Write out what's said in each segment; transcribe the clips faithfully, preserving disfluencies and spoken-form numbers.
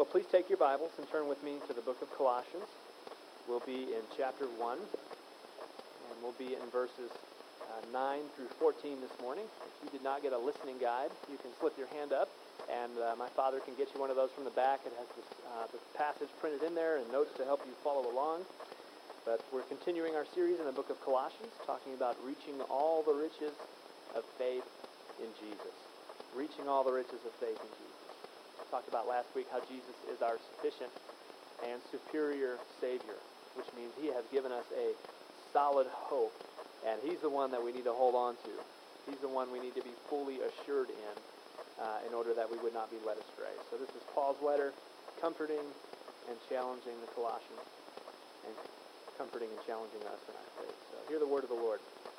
So please take your Bibles and turn with me to the book of Colossians. We'll be in chapter one, and we'll be in verses uh, nine through fourteen this morning. If you did not get a listening guide, you can slip your hand up, and uh, my father can get you one of those from the back. It has this, uh, the passage printed in there and notes to help you follow along. But we're continuing our series in the book of Colossians, talking about reaching all the riches of faith in Jesus. Reaching all the riches of faith in Jesus. We talked about last week how Jesus is our sufficient and superior Savior, which means He has given us a solid hope, and He's the one that we need to hold on to. He's the one we need to be fully assured in, uh, in order that we would not be led astray. So this is Paul's letter, comforting and challenging the Colossians, and comforting and challenging us in our faith. So hear the word of the Lord.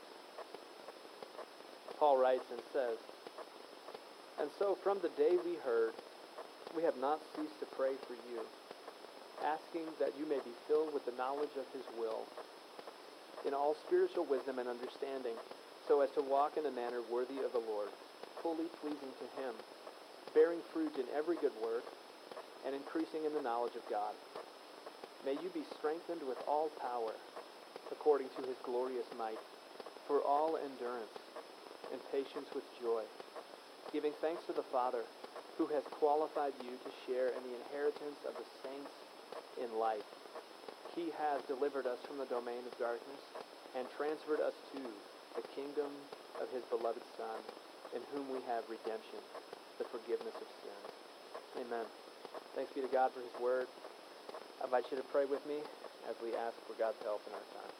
Paul writes and says, "And so from the day we heard, we have not ceased to pray for you, asking that you may be filled with the knowledge of His will, in all spiritual wisdom and understanding, so as to walk in a manner worthy of the Lord, fully pleasing to Him, bearing fruit in every good work, and increasing in the knowledge of God. May you be strengthened with all power, according to His glorious might, for all endurance and patience with joy, giving thanks to the Father, who has qualified you to share in the inheritance of the saints in light. He has delivered us from the domain of darkness and transferred us to the kingdom of His beloved Son, in whom we have redemption, the forgiveness of sins." Amen. Thanks be to God for His word. I invite you to pray with me as we ask for God's help in our time.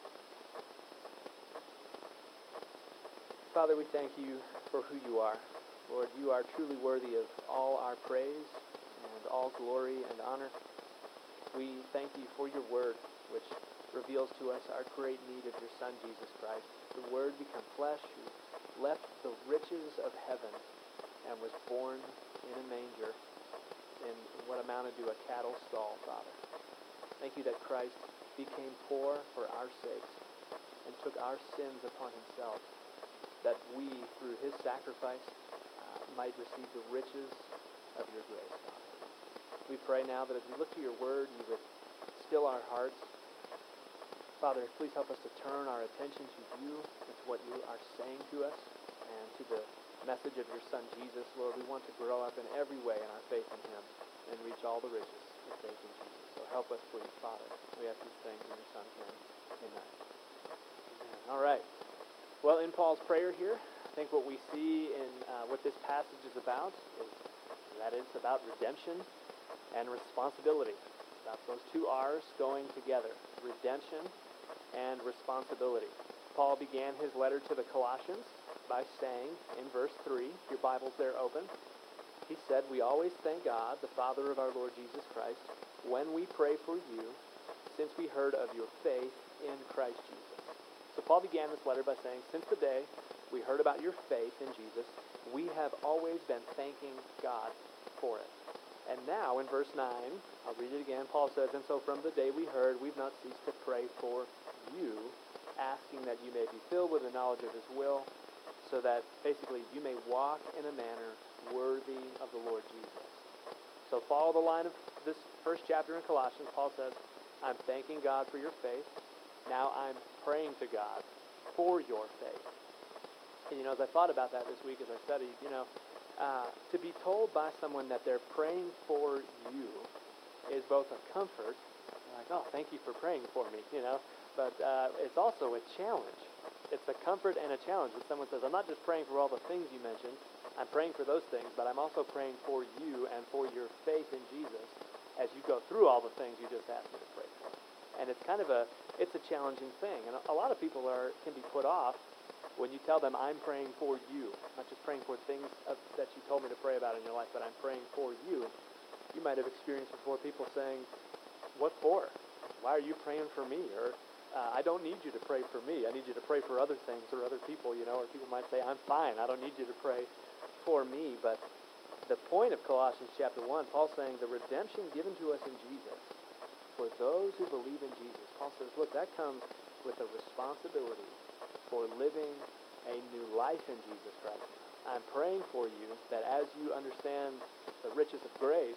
Father, we thank you for who you are. Lord, you are truly worthy of all our praise and all glory and honor. We thank you for your word, which reveals to us our great need of your Son, Jesus Christ. The word became flesh, who left the riches of heaven and was born in a manger in what amounted to a cattle stall, Father. Thank you that Christ became poor for our sakes and took our sins upon Himself, that we, through His sacrifice, uh, might receive the riches of your grace, Father. We pray now that as we look to your word, you would still our hearts. Father, please help us to turn our attention to you and to what you are saying to us and to the message of your Son, Jesus. Lord, we want to grow up in every way in our faith in Him and reach all the riches of faith in Jesus. So help us, please, Father. We ask these things in your Son's name. Amen. Amen. All right. Well, in Paul's prayer here, I think what we see in uh, what this passage is about is that it's about redemption and responsibility. It's about those two R's going together, redemption and responsibility. Paul began his letter to the Colossians by saying in verse three, your Bible's there open, he said, "We always thank God, the Father of our Lord Jesus Christ, when we pray for you, since we heard of your faith in Christ Jesus." So Paul began this letter by saying, since the day we heard about your faith in Jesus, we have always been thanking God for it. And now in verse nine, I'll read it again, Paul says, "And so from the day we heard, we've not ceased to pray for you, asking that you may be filled with the knowledge of His will, so that basically you may walk in a manner worthy of the Lord Jesus." So follow the line of this first chapter in Colossians. Paul says, I'm thanking God for your faith. Now I'm praying to God for your faith. And, you know, as I thought about that this week as I studied, you know, uh, to be told by someone that they're praying for you is both a comfort, like, oh, thank you for praying for me, you know, but uh, it's also a challenge. It's a comfort and a challenge when someone says, I'm not just praying for all the things you mentioned, I'm praying for those things, but I'm also praying for you and for your faith in Jesus as you go through all the things you just asked me to pray for. And it's kind of a, it's a challenging thing. And a lot of people are can be put off when you tell them, I'm praying for you. I'm not just praying for things of, that you told me to pray about in your life, but I'm praying for you. You might have experienced before people saying, what for? Why are you praying for me? Or, uh, I don't need you to pray for me. I need you to pray for other things or other people, you know. Or people might say, I'm fine. I don't need you to pray for me. But the point of Colossians chapter one, Paul's saying the redemption given to us in Jesus, for those who believe in Jesus. Paul says, look, that comes with a responsibility for living a new life in Jesus Christ. I'm praying for you that as you understand the riches of grace,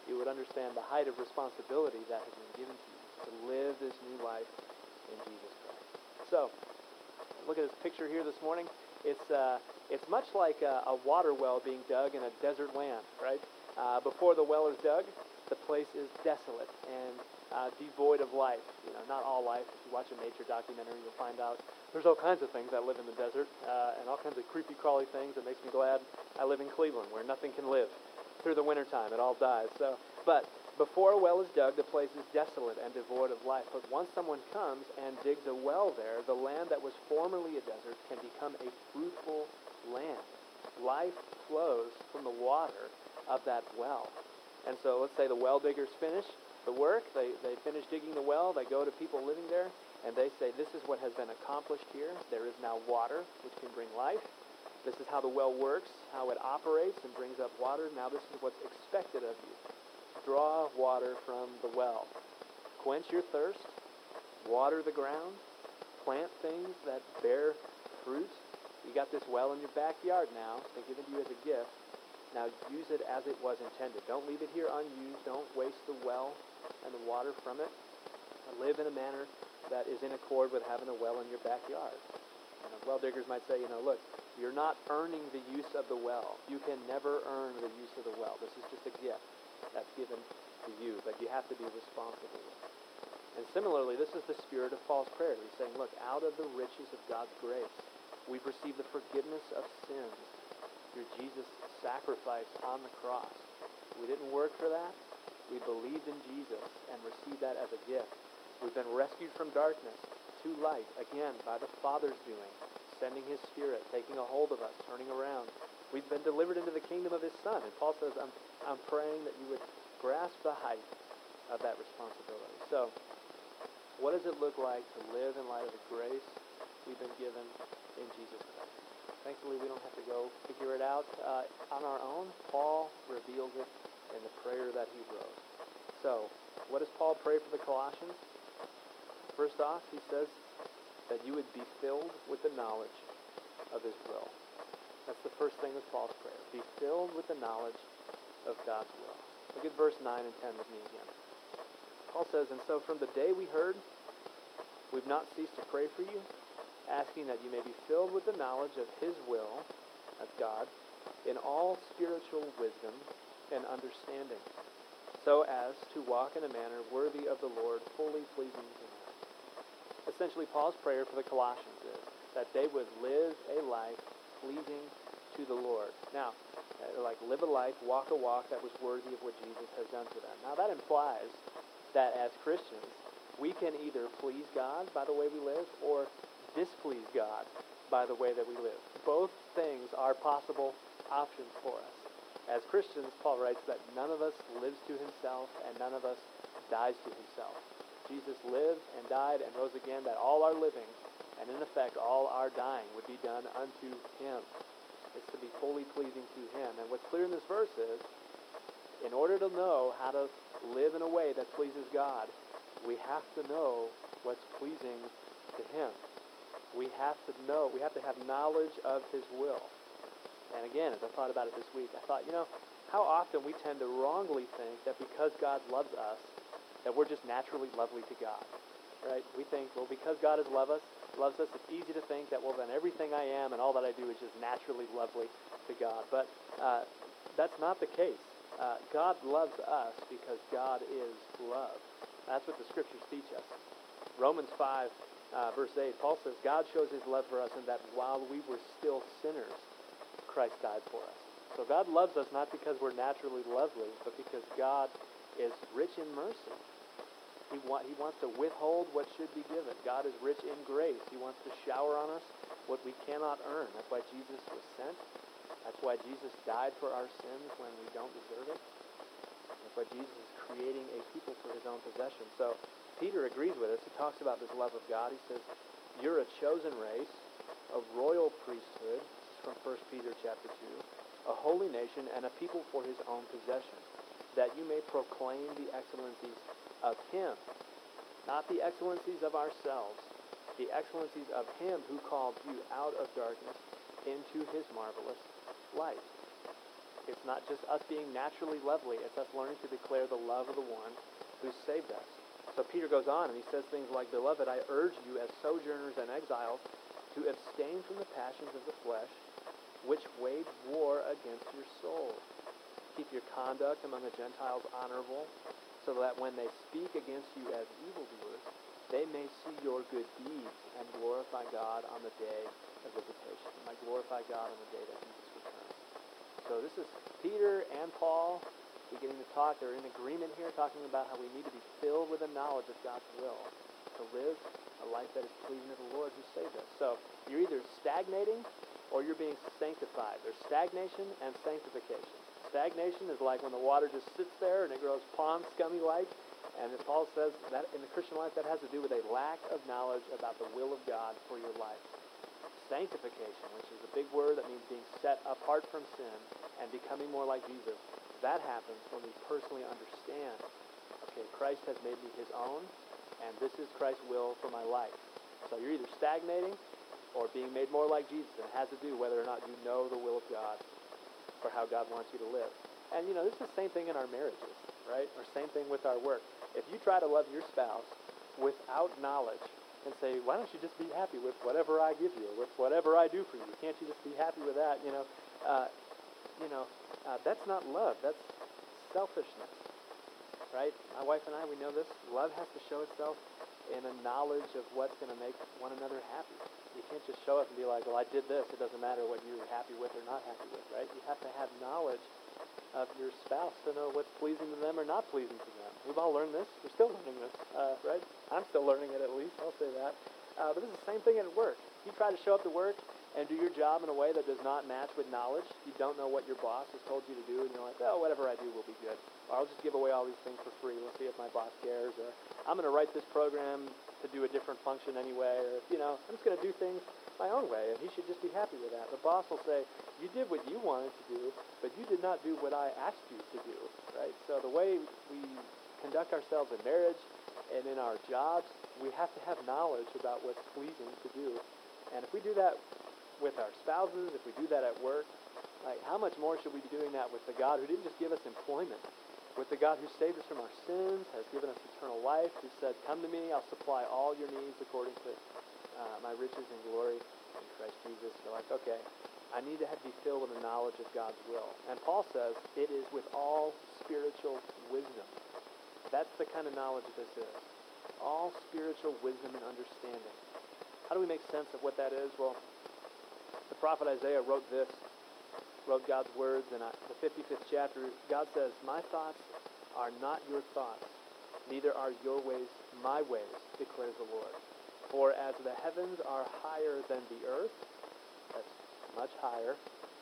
you would understand the height of responsibility that has been given to you to live this new life in Jesus Christ. So, look at this picture here this morning. It's uh, it's much like a, a water well being dug in a desert land, right? Uh, before the well is dug, the place is desolate and uh, devoid of life. You know, not all life. If you watch a nature documentary, you'll find out there's all kinds of things that live in the desert uh, and all kinds of creepy crawly things. That makes me glad I live in Cleveland, where nothing can live through the wintertime. It all dies. So, but before a well is dug, the place is desolate and devoid of life. But once someone comes and digs a well there, the land that was formerly a desert can become a fruitful land. Life flows from the water of that well. And so let's say the well diggers finish the work. They, they finish digging the well. They go to people living there, and they say, this is what has been accomplished here. There is now water, which can bring life. This is how the well works, how it operates and brings up water. Now this is what's expected of you. Draw water from the well. Quench your thirst. Water the ground. Plant things that bear fruit. You got this well in your backyard now. It's been given to you as a gift. Now use it as it was intended. Don't leave it here unused. Don't waste the well and the water from it. Live in a manner that is in accord with having a well in your backyard. You know, well diggers might say, you know, look, you're not earning the use of the well. You can never earn the use of the well. This is just a gift that's given to you, but you have to be responsible with it. And similarly, this is the spirit of Paul's prayer. He's saying, look, out of the riches of God's grace, we've received the forgiveness of sins through Jesus' sacrifice on the cross. We didn't work for that. We believed in Jesus and received that as a gift. We've been rescued from darkness to light, again, by the Father's doing, sending His Spirit, taking a hold of us, turning around. We've been delivered into the kingdom of His Son. And Paul says, I'm, I'm praying that you would grasp the height of that responsibility. So, what does it look like to live in light of the grace we've been given in Jesus Christ? Thankfully, we don't have to go figure it out uh, on our own. Paul reveals it in the prayer that he wrote. So, what does Paul pray for the Colossians? First off, he says that you would be filled with the knowledge of His will. That's the first thing with Paul's prayer. Be filled with the knowledge of God's will. Look at verse nine and ten with me again. Paul says, and so from the day we heard, we've not ceased to pray for you, asking that you may be filled with the knowledge of His will, that's God, in all spiritual wisdom and understanding, so as to walk in a manner worthy of the Lord, fully pleasing to Him. Essentially, Paul's prayer for the Colossians is that they would live a life pleasing to the Lord. Now, like live a life, walk a walk that was worthy of what Jesus has done for them. Now, that implies that as Christians, we can either please God by the way we live or displease God by the way that we live. Both things are possible options for us. As Christians, Paul writes that none of us lives to himself and none of us dies to himself. Jesus lived and died and rose again, that all our living and in effect all our dying would be done unto Him. It's to be fully pleasing to Him. And what's clear in this verse is, in order to know how to live in a way that pleases God, we have to know what's pleasing to Him. We have to know, we have to have knowledge of His will. And again, as I thought about it this week, I thought, you know, how often we tend to wrongly think that because God loves us, that we're just naturally lovely to God, right? We think, well, because God has loved us, loves us, it's easy to think that, well, then everything I am and all that I do is just naturally lovely to God. But uh, that's not the case. Uh, God loves us because God is love. That's what the Scriptures teach us. Romans five, uh, verse eight, Paul says, God shows His love for us in that while we were still sinners, Christ died for us. So God loves us not because we're naturally lovely, but because God is rich in mercy. He, want, he wants to withhold what should be given. God is rich in grace. He wants to shower on us what we cannot earn. That's why Jesus was sent. That's why Jesus died for our sins when we don't deserve it. That's why Jesus is creating a people for His own possession. So Peter agrees with us. He talks about this love of God. He says, you're a chosen race, a royal priesthood. This is from First Peter chapter two. A holy nation and a people for His own possession, that you may proclaim the excellencies of Him, not the excellencies of ourselves, the excellencies of Him who called you out of darkness into His marvelous light. It's not just us being naturally lovely. It's us learning to declare the love of the one who saved us. So Peter goes on and he says things like, Beloved, I urge you as sojourners and exiles to abstain from the passions of the flesh, which wage war against your soul. Keep your conduct among the Gentiles honorable, so that when they speak against you as evildoers, they may see your good deeds and glorify God on the day of visitation. They might glorify God on the day that Jesus returns. So this is Peter and Paul beginning to talk. They're in agreement here, talking about how we need to be filled with the knowledge of God's will to live a life that is pleasing to the Lord who saved us. So you're either stagnating or you're being sanctified. There's stagnation and sanctification. Stagnation is like when the water just sits there and it grows pond scummy-like. And as Paul says, that in the Christian life, that has to do with a lack of knowledge about the will of God for your life. Sanctification, which is a big word that means being set apart from sin and becoming more like Jesus, that happens when we personally understand, okay, Christ has made me his own, and this is Christ's will for my life. So you're either stagnating or being made more like Jesus. And it has to do whether or not you know the will of God for how God wants you to live. And, you know, this is the same thing in our marriages, right? Or same thing with our work. If you try to love your spouse without knowledge and say, why don't you just be happy with whatever I give you, or with whatever I do for you? Can't you just be happy with that? You know, uh, you know, uh, that's not love. That's selfishness, right? My wife and I, we know this. Love has to show itself in a knowledge of what's going to make one another happy. You can't just show up and be like, well, I did this. It doesn't matter what you're happy with or not happy with, right? You have to have knowledge of your spouse to know what's pleasing to them or not pleasing to them. We've all learned this. We're still learning this, uh, right? I'm still learning it at least. I'll say that. Uh, but this is the same thing at work. You try to show up to work and do your job in a way that does not match with knowledge. You don't know what your boss has told you to do, and you're like, oh, whatever I do will be good. Or I'll just give away all these things for free. We'll see if my boss cares. Or I'm going to write this program to do a different function anyway. Or, you know, I'm just going to do things my own way, and he should just be happy with that. The boss will say, you did what you wanted to do, but you did not do what I asked you to do, right? So the way we conduct ourselves in marriage and in our jobs, we have to have knowledge about what's pleasing to do. And if we do that with our spouses, if we do that at work, like how much more should we be doing that with the God who didn't just give us employment, with the God who saved us from our sins, has given us eternal life, who said, come to me, I'll supply all your needs according to uh, my riches and glory in Christ Jesus. You're like, okay, I need to have, be filled with the knowledge of God's will. And Paul says it is with all spiritual wisdom. That's the kind of knowledge this is. All spiritual wisdom and understanding. How do we make sense of what that is? Well, the prophet Isaiah wrote this, wrote God's words in the fifty-fifth chapter. God says, my thoughts are not your thoughts, neither are your ways my ways, declares the Lord. For as the heavens are higher than the earth, that's much higher,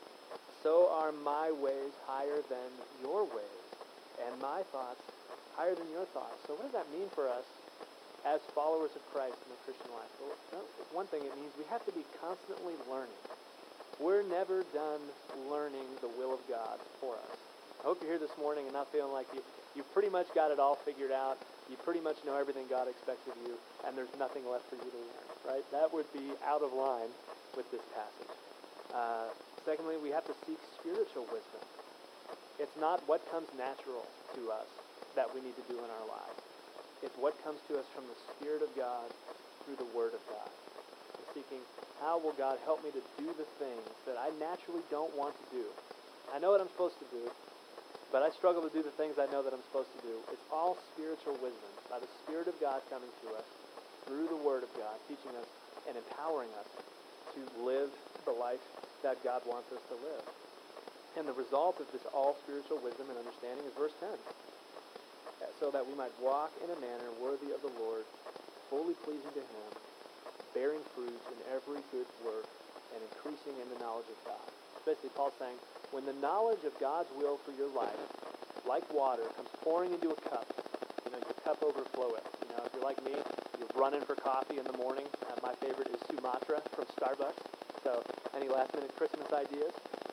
so are my ways higher than your ways, and my thoughts higher than your thoughts. So what does that mean for us as followers of Christ in the Christian life? Well, one thing it means we have to be constantly learning. We're never done learning the will of God for us. I hope you're here this morning and not feeling like you, you pretty much got it all figured out. You pretty much know everything God expects of you, and there's nothing left for you to learn, right? That would be out of line with this passage. Uh, secondly, we have to seek spiritual wisdom. It's not what comes natural to us that we need to do in our lives. It's what comes to us from the Spirit of God through the Word of God. We're seeking, how will God help me to do the things that I naturally don't want to do? I know what I'm supposed to do, but I struggle to do the things I know that I'm supposed to do. It's all spiritual wisdom by the Spirit of God coming to us through the Word of God, teaching us and empowering us to live the life that God wants us to live. And the result of this all spiritual wisdom and understanding is verse ten. So that we might walk in a manner worthy of the Lord, fully pleasing to Him, bearing fruit in every good work, and increasing in the knowledge of God. Basically, Paul's saying, when the knowledge of God's will for your life, like water, comes pouring into a cup, you know, your cup overfloweth. You know, if you're like me, you're running for coffee in the morning. Uh, my favorite is Sumatra from Starbucks. So, any last-minute Christmas ideas?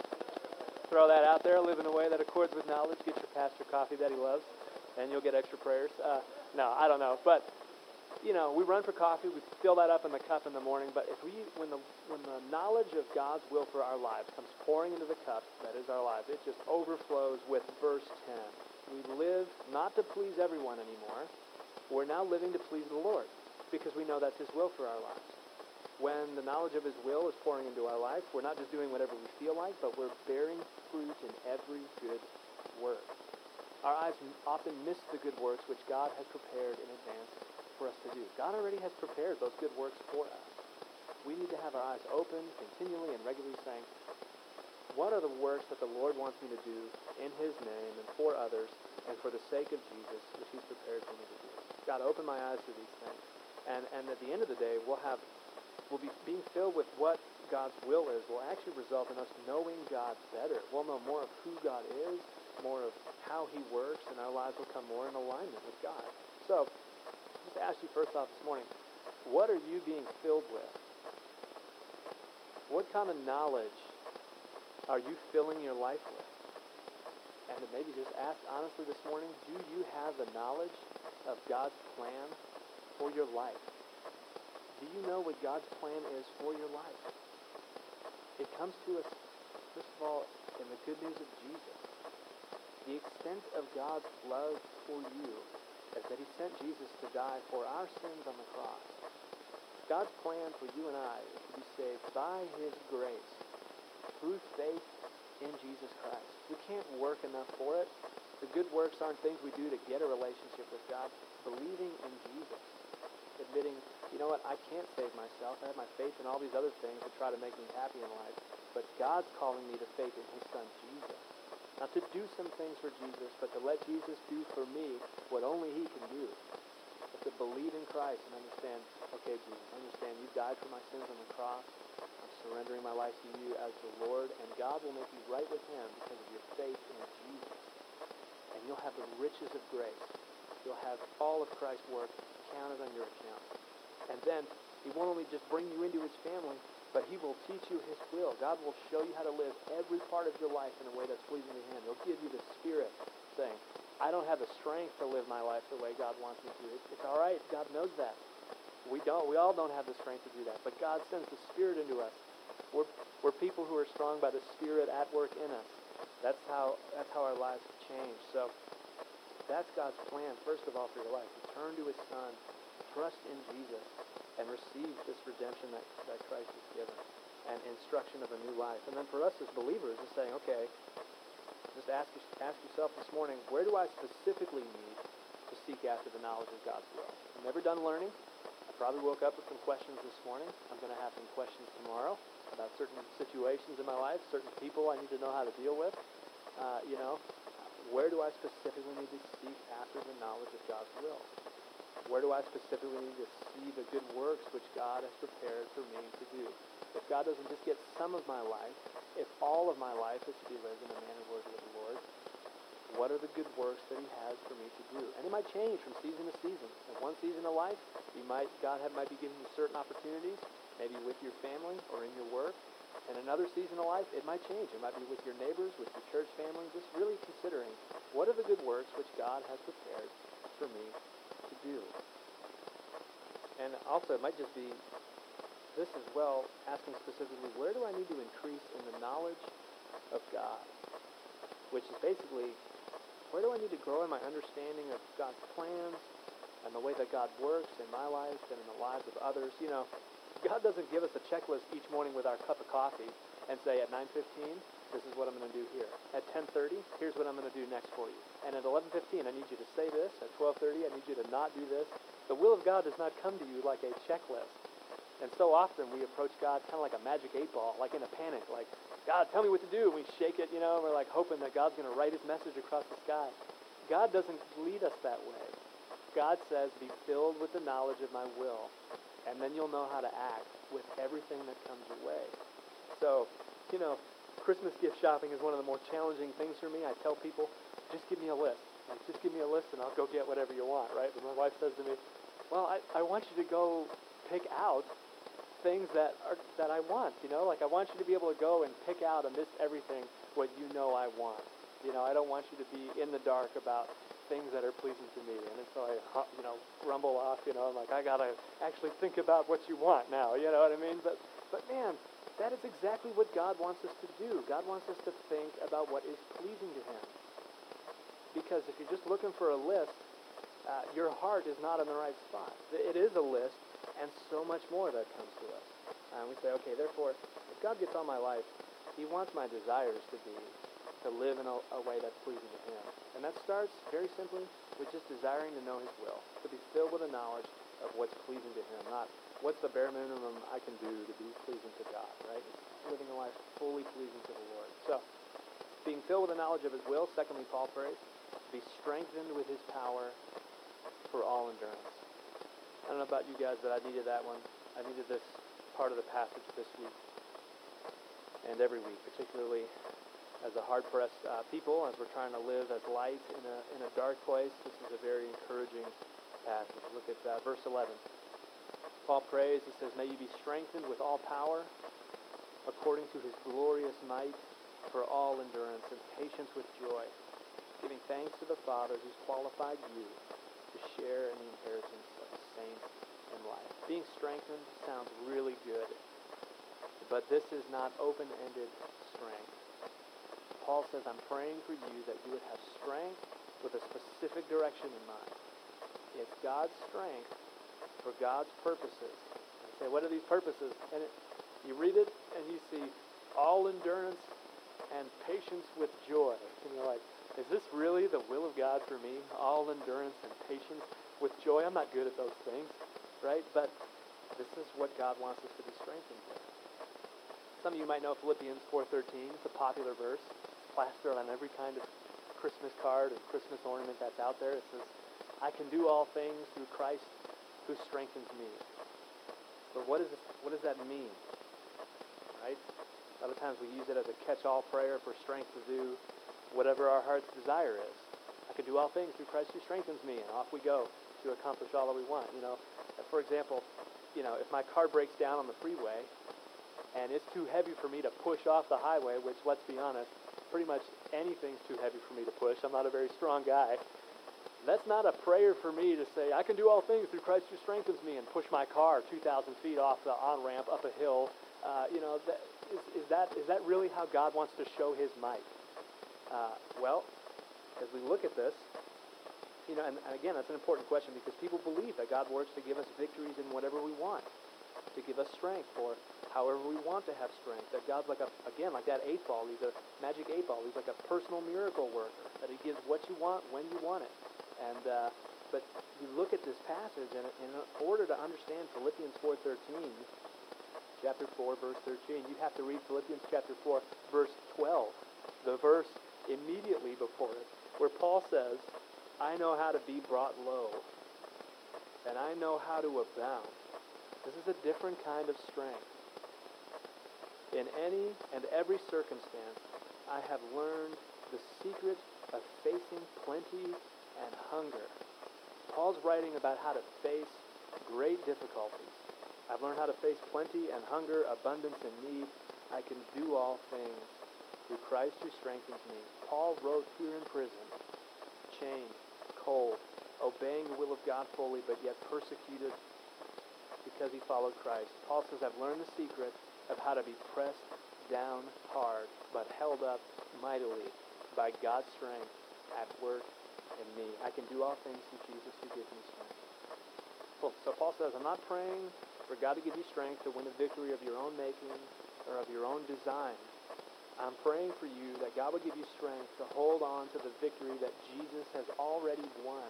Throw that out there. Live in a way that accords with knowledge. Get your pastor coffee that he loves, and you'll get extra prayers. Uh, no, I don't know. But you know, we run for coffee, we fill that up in the cup in the morning, but if we, when the when the knowledge of God's will for our lives comes pouring into the cup, that is our lives, it just overflows with verse ten. We live not to please everyone anymore. We're now living to please the Lord because we know that's His will for our lives. When the knowledge of His will is pouring into our life, we're not just doing whatever we feel like, but we're bearing fruit in every good work. Our eyes often miss the good works which God has prepared in advance for us to do. God already has prepared those good works for us. We need to have our eyes open continually and regularly saying, what are the works that the Lord wants me to do in His name and for others and for the sake of Jesus, which He's prepared for me to do? God, open my eyes to these things. And and at the end of the day, we'll have we'll be being filled with what God's will is will actually result in us knowing God better. We'll know more of who God is, more of how He works, and our lives will come more in alignment with God. So, just to ask you first off this morning, what are you being filled with? What kind of knowledge are you filling your life with? And to maybe just ask honestly this morning, do you have the knowledge of God's plan for your life? Do you know what God's plan is for your life? It comes to us, first of all, in the good news of Jesus. The extent of God's love for you is that He sent Jesus to die for our sins on the cross. God's plan for you and I is to be saved by His grace through faith in Jesus Christ. We can't work enough for it. The good works aren't things we do to get a relationship with God. Believing in Jesus. Admitting, you know what, I can't save myself. I have my faith in all these other things that try to make me happy in life. But God's calling me to faith in His Son, Jesus. Not to do some things for Jesus, but to let Jesus do for me what only He can do. But to believe in Christ and understand, okay, Jesus, I understand you died for my sins on the cross. I'm surrendering my life to you as the Lord, and God will make you right with Him because of your faith in Jesus. And you'll have the riches of grace. You'll have all of Christ's work counted on your account. And then He won't only just bring you into His family, but He will teach you His will. God will show you how to live every part of your life in a way that's pleasing to Him. He'll give you the Spirit, saying, I don't have the strength to live my life the way God wants me to. It's all right. God knows that. We don't. We all don't have the strength to do that. But God sends the Spirit into us. We're, we're people who are strong by the Spirit at work in us. That's how, that's how our lives change. So that's God's plan, first of all, for your life. To turn to His Son, trust in Jesus, and receive this redemption that, that Christ has given, and instruction of a new life. And then for us as believers, is saying, okay, just ask, ask yourself this morning, where do I specifically need to seek after the knowledge of God's will? I'm never done learning. I probably woke up with some questions this morning. I'm going to have some questions tomorrow about certain situations in my life, certain people I need to know how to deal with. Uh, you know, where do I specifically need to seek after the knowledge of God's will? Where do I specifically need to see the good works which God has prepared for me to do? If God doesn't just get some of my life, if all of my life is to be lived in a manner worthy of the Lord, what are the good works that He has for me to do? And it might change from season to season. In one season of life, you might God have, might be giving you certain opportunities, maybe with your family or in your work. In another season of life, it might change. It might be with your neighbors, with your church family, just really considering what are the good works which God has prepared for me to do. And also, it might just be this as well, asking specifically, where do I need to increase in the knowledge of God? Which is basically, where do I need to grow in my understanding of God's plans and the way that God works in my life and in the lives of others? You know, God doesn't give us a checklist each morning with our cup of coffee and say, at nine fifteen, this is what I'm going to do here. At ten thirty, here's what I'm going to do next for you. And at eleven fifteen, I need you to say this. At twelve thirty, I need you to not do this. The will of God does not come to you like a checklist. And so often we approach God kind of like a magic eight ball, like in a panic, like, God, tell me what to do. And we shake it, you know, and we're like hoping that God's going to write His message across the sky. God doesn't lead us that way. God says, be filled with the knowledge of my will, and then you'll know how to act with everything that comes your way. So, you know, Christmas gift shopping is one of the more challenging things for me. I tell people, just give me a list. Like, just give me a list and I'll go get whatever you want, right? But my wife says to me, well, I, I want you to go pick out things that are that I want, you know? Like, I want you to be able to go and pick out amidst everything what you know I want. You know, I don't want you to be in the dark about things that are pleasing to me. And so I, hu- you know, rumble off, you know, I'm like, I got to actually think about what you want now, you know what I mean? But, but man, that is exactly what God wants us to do. God wants us to think about what is pleasing to him. Because if you're just looking for a list, uh, your heart is not in the right spot. It is a list, and so much more that comes to us. And we say, okay, therefore, if God gets on my life, he wants my desires to be, to live in a, a way that's pleasing to him. And that starts, very simply, with just desiring to know his will, to be filled with a knowledge of what's pleasing to him, not what's the bare minimum I can do to be pleasing to God, right? It's living a life fully pleasing to the Lord. So, being filled with a knowledge of his will, secondly, Paul prays, be strengthened with his power for all endurance. I don't know about you guys, but I needed that one. I needed this part of the passage this week and every week, particularly as a hard-pressed uh, people, as we're trying to live as light in a in a dark place. This is a very encouraging passage. Look at uh, verse eleven. Paul prays, he says, may you be strengthened with all power according to his glorious might for all endurance and patience with joy, giving thanks to the Father who's qualified you to share in the inheritance of the saints in life. Being strengthened sounds really good, but this is not open-ended strength. Paul says, I'm praying for you that you would have strength with a specific direction in mind. It's God's strength for God's purposes. I say, what are these purposes? And it, you read it and you see all endurance and patience with joy. And you're like, is this really the will of God for me? All endurance and patience with joy? I'm not good at those things, right? But this is what God wants us to be strengthened with. Some of you might know Philippians four thirteen. It's a popular verse, plastered on every kind of Christmas card and Christmas ornament that's out there. It says, I can do all things through Christ who strengthens me. But what, is it, what does that mean? Right? A lot of times we use it as a catch-all prayer for strength to do whatever our heart's desire is. I can do all things through Christ who strengthens me, and off we go to accomplish all that we want. You know, for example, you know, if my car breaks down on the freeway and it's too heavy for me to push off the highway, which, let's be honest, pretty much anything's too heavy for me to push. I'm not a very strong guy. That's not a prayer for me to say, I can do all things through Christ who strengthens me, and push my car two thousand feet off the on-ramp up a hill. Uh, you know, that, is, is, that, is that really how God wants to show his might? Uh, well, as we look at this, you know, and, and again, that's an important question because people believe that God works to give us victories in whatever we want, to give us strength for however we want to have strength. That God's like a, again, like that eight ball. He's a magic eight ball. He's like a personal miracle worker. That he gives what you want when you want it. And uh, but you look at this passage, and in order to understand Philippians four thirteen, chapter four, verse thirteen, you have to read Philippians chapter four, verse twelve, the verse immediately before it, where Paul says, I know how to be brought low, and I know how to abound. This is a different kind of strength. In any and every circumstance, I have learned the secret of facing plenty and hunger. Paul's writing about how to face great difficulties. I've learned how to face plenty and hunger, abundance and need. I can do all things through Christ who strengthens me. Paul wrote here in prison, chained, cold, obeying the will of God fully, but yet persecuted because he followed Christ. Paul says, I've learned the secret of how to be pressed down hard, but held up mightily by God's strength at work in me. I can do all things through Jesus who gives me strength. Well, so Paul says, I'm not praying for God to give you strength to win a victory of your own making or of your own design. I'm praying for you that God will give you strength to hold on to the victory that Jesus has already won.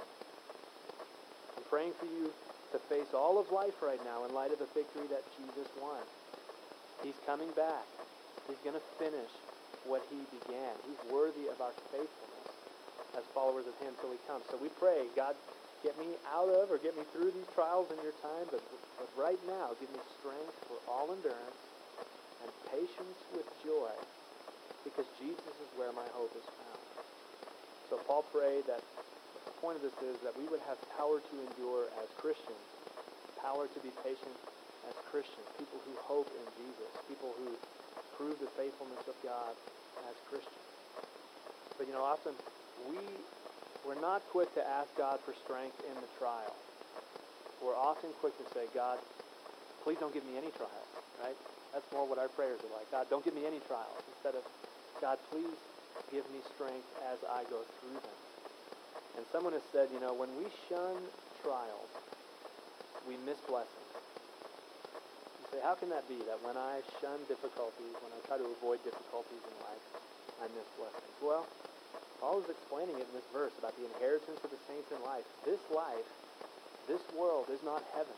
I'm praying for you to face all of life right now in light of the victory that Jesus won. He's coming back. He's going to finish what he began. He's worthy of our faithfulness as followers of him till he comes. So we pray, God, get me out of or get me through these trials in your time, but, but right now give me strength for all endurance and patience with joy, because Jesus is where my hope is found. So Paul prayed that the point of this is that we would have power to endure as Christians, power to be patient as Christians, people who hope in Jesus, people who prove the faithfulness of God as Christians. But you know, often we, we're not quick to ask God for strength in the trial. We're often quick to say, God, please don't give me any trials, right? That's more what our prayers are like. God, don't give me any trials. Instead of, God, please give me strength as I go through them. And someone has said, you know, when we shun trials, we miss blessings. You say, how can that be? That when I shun difficulties, when I try to avoid difficulties in life, I miss blessings. Well, Paul is explaining it in this verse about the inheritance of the saints in life. This life, this world is not heaven.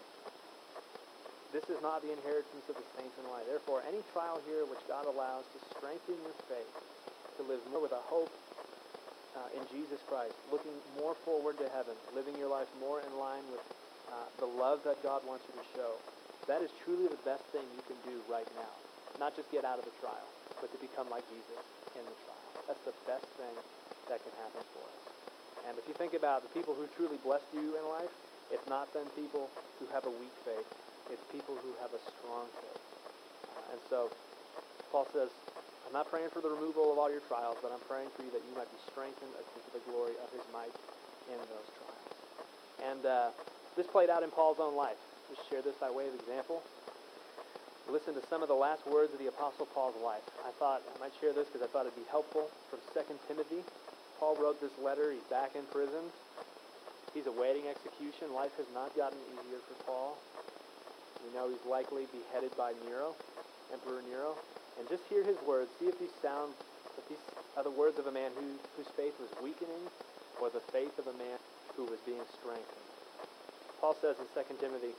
This is not the inheritance of the saints in life. Therefore, any trial here which God allows to strengthen your faith, to live more with a hope uh, in Jesus Christ, looking more forward to heaven, living your life more in line with uh, the love that God wants you to show, that is truly the best thing you can do right now. Not just get out of the trial, but to become like Jesus in the trial. That's the best thing that can happen for us. And if you think about the people who truly blessed you in life, it's not then people who have a weak faith. It's people who have a strong faith. Uh, and so Paul says, I'm not praying for the removal of all your trials, but I'm praying for you that you might be strengthened according to the glory of his might in those trials. And uh, this played out in Paul's own life. Just share this by way of example. Listen to some of the last words of the Apostle Paul's life. I thought I might share this because I thought it'd be helpful. From Second Timothy, Paul wrote this letter. He's back in prison. He's awaiting execution. Life has not gotten easier for Paul. We know he's likely beheaded by Nero, Emperor Nero. And just hear his words. See if these sound, if these are the words of a man who, whose faith was weakening, or the faith of a man who was being strengthened. Paul says in Second Timothy,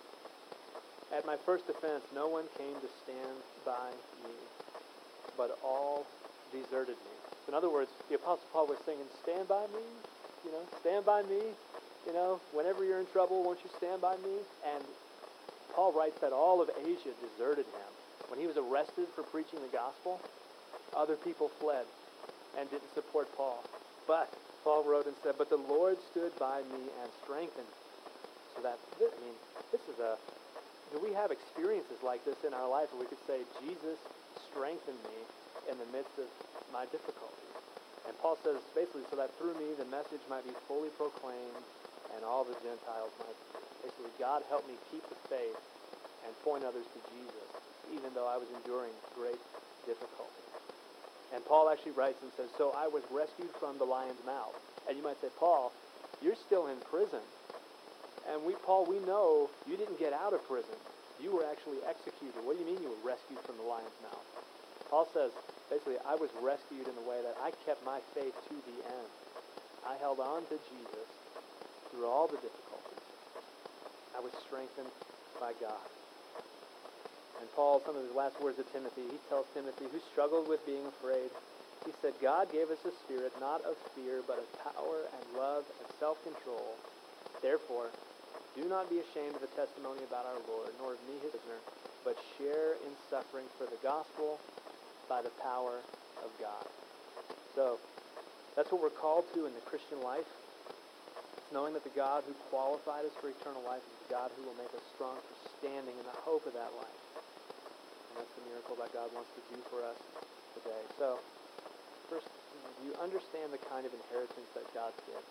at my first offense, no one came to stand by me, but all deserted me. So in other words, the Apostle Paul was singing, stand by me, you know, stand by me, you know, whenever you're in trouble, won't you stand by me? And Paul writes that all of Asia deserted him. When he was arrested for preaching the gospel, other people fled and didn't support Paul. But Paul wrote and said, but the Lord stood by me and strengthened me. So that, I mean, this is a, do we have experiences like this in our life where we could say, Jesus strengthened me in the midst of my difficulties? And Paul says, basically, so that through me the message might be fully proclaimed and all the Gentiles might. Basically, God helped me keep the faith and point others to Jesus, even though I was enduring great difficulty. And Paul actually writes and says, so I was rescued from the lion's mouth. And you might say, Paul, you're still in prison. And we, Paul, we know you didn't get out of prison. You were actually executed. What do you mean you were rescued from the lion's mouth? Paul says, basically, I was rescued in the way that I kept my faith to the end. I held on to Jesus through all the difficulties. I was strengthened by God. And Paul, some of his last words to Timothy, he tells Timothy, who struggled with being afraid, he said, God gave us a spirit not of fear, but of power and love and self-control. Therefore, do not be ashamed of the testimony about our Lord, nor of me his prisoner, but share in suffering for the gospel by the power of God. So, that's what we're called to in the Christian life. It's knowing that the God who qualified us for eternal life is the God who will make us strong for standing in the hope of that life. And that's the miracle that God wants to do for us today. So, first, do you understand the kind of inheritance that God gives?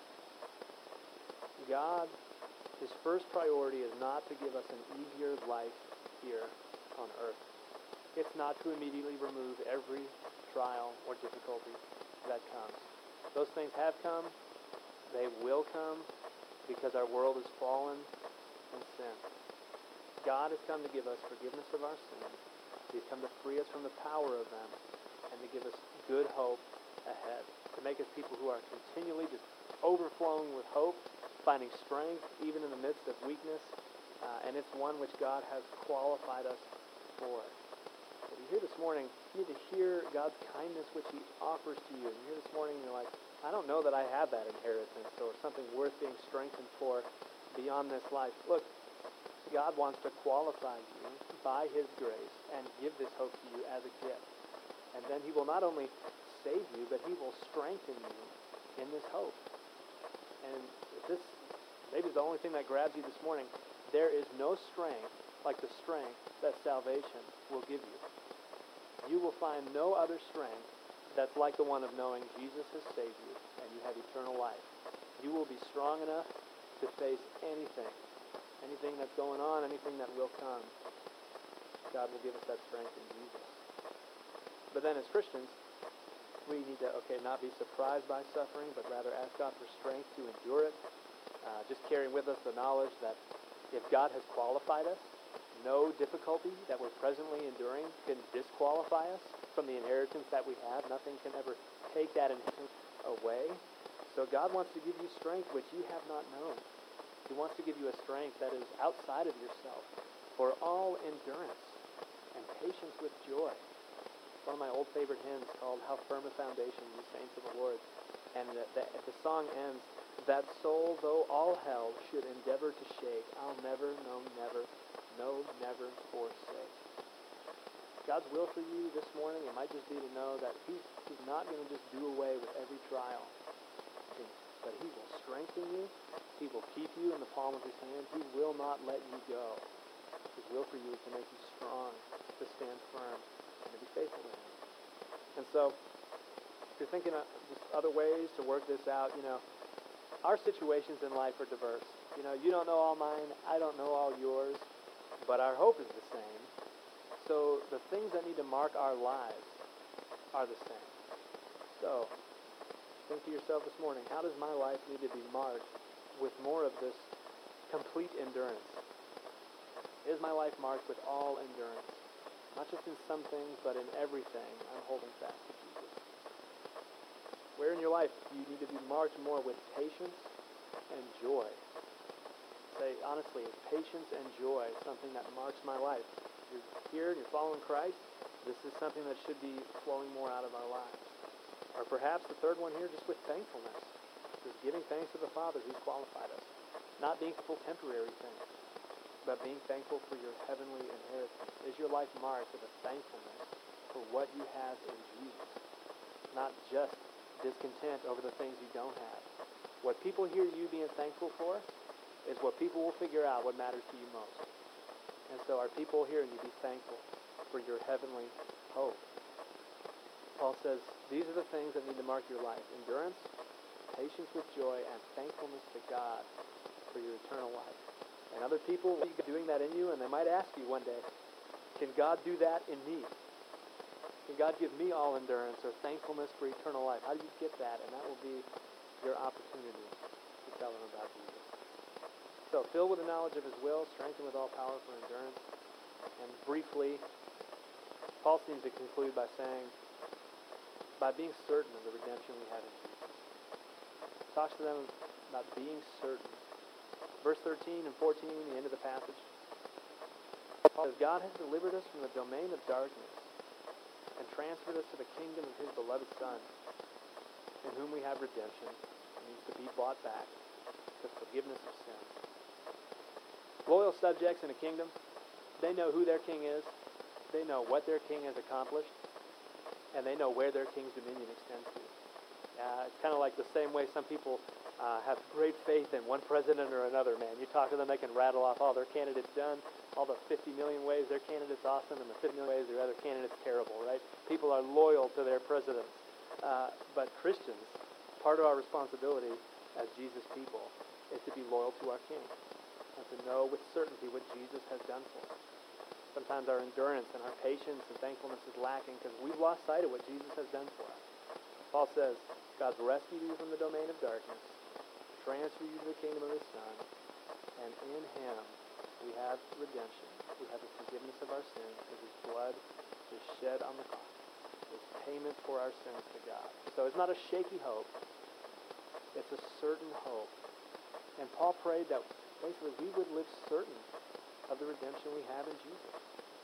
God, his first priority is not to give us an easier life here on earth. It's not to immediately remove every trial or difficulty that comes. Those things have come. They will come because our world is fallen in sin. God has come to give us forgiveness of our sins. He's come to free us from the power of them and to give us good hope ahead. To make us people who are continually just overflowing with hope, finding strength even in the midst of weakness, uh, and it's one which God has qualified us for. But you hear this morning, you need to hear God's kindness which he offers to you. And you hear this morning, you're like, I don't know that I have that inheritance or something worth being strengthened for beyond this life. Look, God wants to qualify you by his grace and give this hope to you as a gift. And then he will not only save you, but he will strengthen you in this hope. And if this maybe is the only thing that grabs you this morning, there is no strength like the strength that salvation will give you. You will find no other strength that's like the one of knowing Jesus has saved you and you have eternal life. You will be strong enough to face anything, anything that's going on, anything that will come. God will give us that strength in Jesus. But then as Christians, we need to, okay, not be surprised by suffering, but rather ask God for strength to endure it. Uh, just carrying with us the knowledge that if God has qualified us, no difficulty that we're presently enduring can disqualify us from the inheritance that we have. Nothing can ever take that inheritance away. So God wants to give you strength which you have not known. He wants to give you a strength that is outside of yourself for all endurance and patience with joy. One of my old favorite hymns called How Firm a Foundation, Ye Saints of the Lord. And the, the, the song ends, that soul, though all hell should endeavor to shake, I'll never, no, never, no, never forsake. God's will for you this morning, it might just be to know that He's, he's not going to just do away with every trial, but He will strengthen you. He will keep you in the palm of His hand. He will not let you go. His will for you is to make you strong, to stand firm, and to be faithful to Him. And so, if you're thinking of just other ways to work this out, you know, our situations in life are diverse. You know, you don't know all mine, I don't know all yours, but our hope is the same. So the things that need to mark our lives are the same. So, think to yourself this morning, how does my life need to be marked with more of this complete endurance? Is my life marked with all endurance? Not just in some things, but in everything, I'm holding fast to Jesus. Where in your life do you need to be marked more with patience and joy? Say, honestly, is patience and joy something that marks my life? If you're here and you're following Christ, this is something that should be flowing more out of our lives. Or perhaps the third one here, just with thankfulness. Just giving thanks to the Father who's qualified us. Not being for temporary things, but being thankful for your heavenly inheritance. Is your life marked with a thankfulness for what you have in Jesus? Not just discontent over the things you don't have. What people hear you being thankful for is what people will figure out what matters to you most. And so are people hearing you be thankful for your heavenly hope? Paul says, these are the things that need to mark your life. Endurance, patience with joy, and thankfulness to God for your eternal life. And other people will be doing that in you, and they might ask you one day, can God do that in me? Can God give me all endurance or thankfulness for eternal life? How do you get that? And that will be your opportunity to tell them about Jesus. So, filled with the knowledge of His will, strengthened with all power for endurance. And briefly, Paul seems to conclude by saying, by being certain of the redemption we have in Jesus. Talks to them about being certain. Verse thirteen and fourteen, the end of the passage. Paul says, God has delivered us from the domain of darkness and transferred us to the kingdom of His beloved Son, in whom we have redemption. It means to be bought back, the forgiveness of sins. Loyal subjects in a kingdom, they know who their king is, they know what their king has accomplished, and they know where their king's dominion extends to. Uh, it's kind of like the same way some people uh, have great faith in one president or another, man. You talk to them, they can rattle off all their candidates done, all the fifty million ways their candidate's awesome, and the fifty million ways their other candidate's terrible, right? People are loyal to their presidents. Uh, but Christians, part of our responsibility as Jesus people is to be loyal to our King and to know with certainty what Jesus has done for us. Sometimes our endurance and our patience and thankfulness is lacking because we've lost sight of what Jesus has done for us. Paul says, God's rescued you from the domain of darkness, transferred you to the kingdom of His Son, and in Him we have redemption. We have the forgiveness of our sins because His blood is shed on the cross. It's payment for our sins to God. So it's not a shaky hope. It's a certain hope. And Paul prayed that basically we would live certain of the redemption we have in Jesus.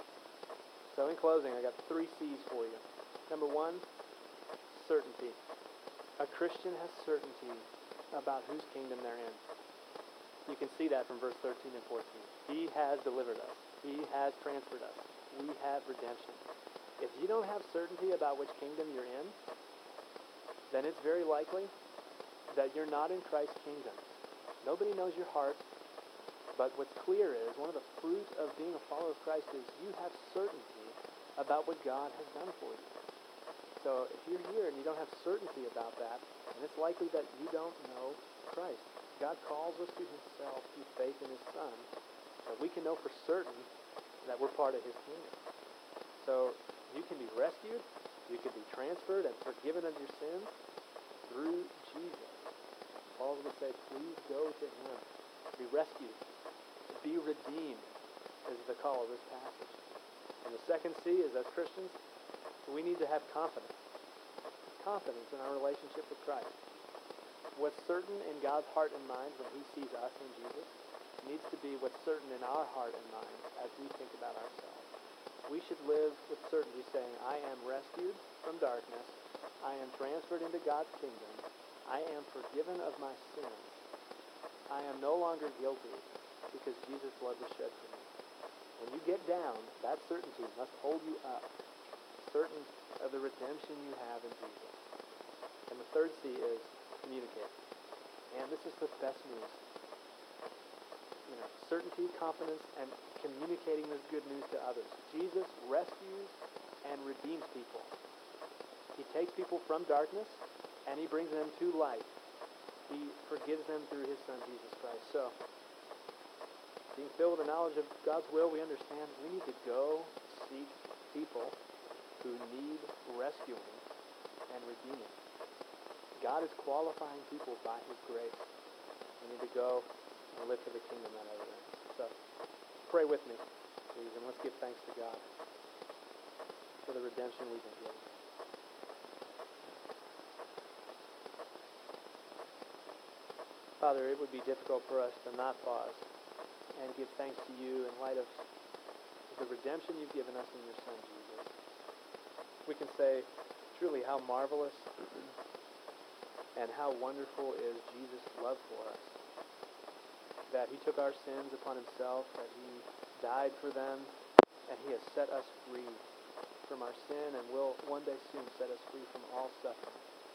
So in closing, I got three C's for you. Number one, certainty. A Christian has certainty about whose kingdom they're in. You can see that from verse thirteen and fourteen. He has delivered us. He has transferred us. We have redemption. If you don't have certainty about which kingdom you're in, then it's very likely that you're not in Christ's kingdom. Nobody knows your heart, but what's clear is one of the fruit of being a follower of Christ is you have certainty about what God has done for you. So if you're here and you don't have certainty about that, then it's likely that you don't know Christ. God calls us to himself through faith in his Son, so we can know for certain that we're part of his kingdom. So you can be rescued, you can be transferred and forgiven of your sins through Jesus. Paul would say, please go to him. Be rescued. Be redeemed is the call of this passage. And the second C is, as Christians, we need to have confidence. Confidence in our relationship with Christ. What's certain in God's heart and mind when he sees us in Jesus needs to be what's certain in our heart and mind as we think about ourselves. We should live with certainty saying, I am rescued from darkness. I am transferred into God's kingdom. I am forgiven of my sins. I am no longer guilty because Jesus' blood was shed for me. When you get down, that certainty must hold you up, certain of the redemption you have in Jesus. And the third C is communicate. And this is the best news. You know, certainty, confidence, and communicating this good news to others. Jesus rescues and redeems people. He takes people from darkness and he brings them to light. He forgives them through his Son, Jesus Christ. So, being filled with the knowledge of God's will, we understand we need to go seek people who need rescuing and redeeming. God is qualifying people by his grace. We need to go and live for the kingdom that ever ends. So, pray with me, please, and let's give thanks to God for the redemption we've been given. Father, it would be difficult for us to not pause and give thanks to you in light of the redemption you've given us in your Son, Jesus. We can say, truly, how marvelous and how wonderful is Jesus' love for us. That he took our sins upon himself, that he died for them, and he has set us free from our sin and will one day soon set us free from all suffering.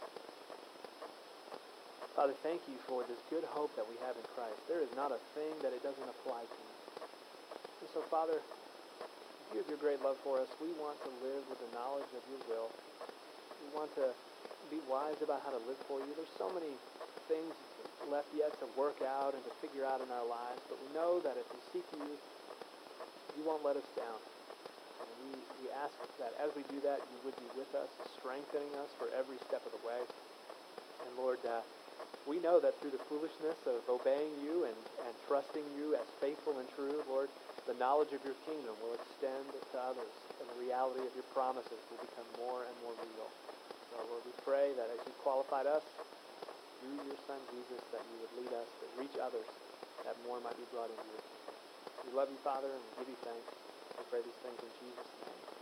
Father, thank you for this good hope that we have in Christ. There is not a thing that it doesn't apply to. And so, Father, you have your great love for us. We want to live with the knowledge of your will. We want to be wise about how to live for you. There's so many things left yet to work out and to figure out in our lives, but we know that if we seek you, you won't let us down. And we, we ask that as we do that, you would be with us, strengthening us for every step of the way. And Lord, uh, we know that through the foolishness of obeying you and, and trusting you as faithful and true, Lord, the knowledge of your kingdom will extend to others, and the reality of your promises will become more and more real. So, Lord, we pray that as you qualified us through your Son, Jesus, that you would lead us to reach others, that more might be brought into your kingdom. We love you, Father, and we give you thanks. We pray these things in Jesus' name.